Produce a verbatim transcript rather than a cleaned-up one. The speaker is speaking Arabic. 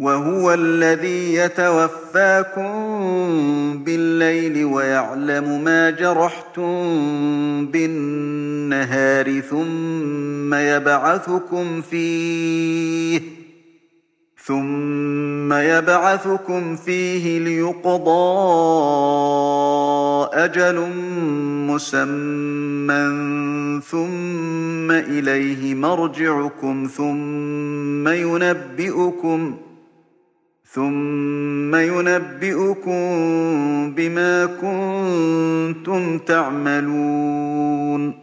وهو الذي يتوفاكم بالليل ويعلم ما جرحتم بالنهار ثم يبعثكم فيه ثم يبعثكم فيه ليقضى أجل مسمى ثم إليه مرجعكم ثم ينبئكم ثم ينبئكم بما كنتم تعملون